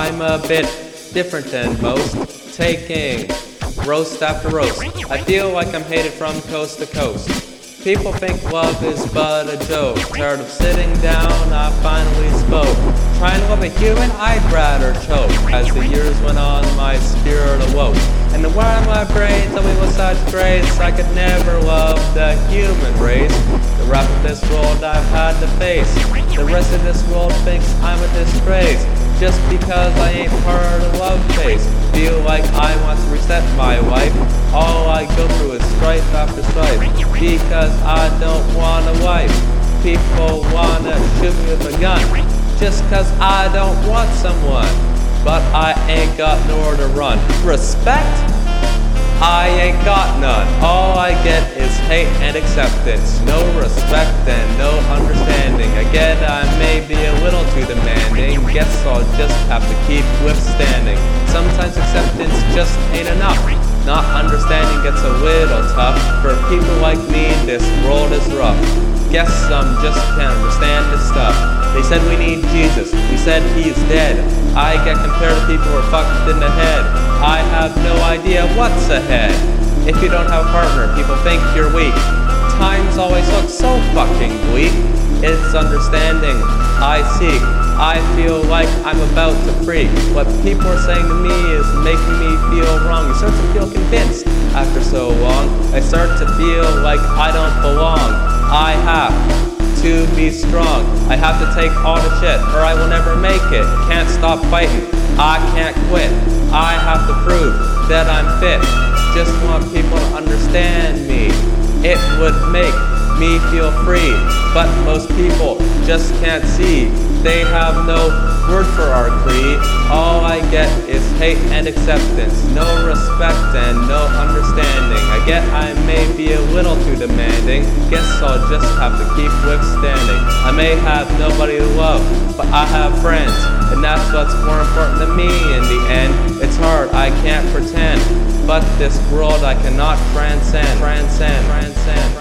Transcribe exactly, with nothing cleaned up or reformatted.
I'm a bit different than most, taking roast after roast. I feel like I'm hated from coast to coast. People think love is but a joke. Tired of sitting down, I finally spoke. Trying to love a human, I'd rather choke. As the years went on, my spirit awoke. And the wire in my brain told me with such grace I could never love the human race. The rap of this world I've had to face. The rest of this world thinks I'm a disgrace. Just because I ain't part of the love face. Feel like I want to reset my life. All I go through is strife after strife. Because I don't want a wife. People wanna shoot me with a gun. Just cause I don't want someone. But I ain't got nowhere to run. Respect? I ain't got none. All I get is hate and acceptance. No respect and no understanding. Again, I may be a little too demanding. Guess I'll just have to keep withstanding. Sometimes acceptance just ain't enough. Not understanding gets a little tough. For people like me, this world is rough. Guess some just can't understand this stuff. They said we need Jesus, we said he's dead. I get compared to people who are fucked in the head. I have no idea what's ahead. If you don't have a partner, people think you're weak. Times always look so fucking bleak. It's understanding I seek. I feel like I'm about to freak. What people are saying to me is making me feel wrong. You start to feel convinced after so long. I start to feel like I don't belong. I have to be strong. I have to take all the shit or I will never make it. Can't stop fighting. I can't quit. I have to prove that I'm fit. Just want people to understand me. It would make me feel free. But most people just can't see. They have no word for our creed. All I get is hate and acceptance. No respect and no understanding. I get I may be a little too demanding. Guess I'll just have to keep withstanding. I may have nobody to love, but I have friends. And that's what's more important to me in the end. It's hard, I can't pretend. But this world I cannot transcend. Transcend, transcend.